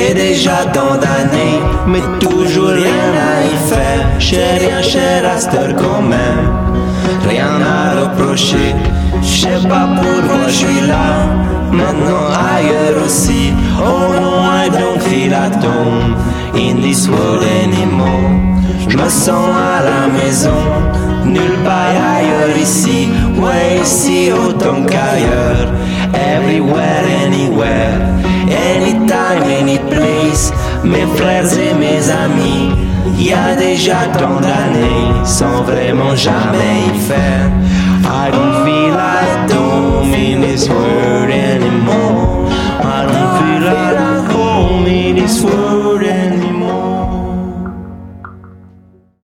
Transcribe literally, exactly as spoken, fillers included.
J'ai déjà tant d'années, mais toujours rien à y faire. J'ai rien chez Raster quand même, rien à reprocher. Je sais pas pourquoi je suis là, maintenant ailleurs aussi. Oh no, I don't feel at home in this world anymore. Je me sens à la maison, nulle part ailleurs ici. Ouais, ici autant qu'ailleurs, everywhere, anywhere, anytime, any place. Mes frères et mes amis, y a déjà tant d'années, sans vraiment jamais y faire. I don't feel at home in this world anymore.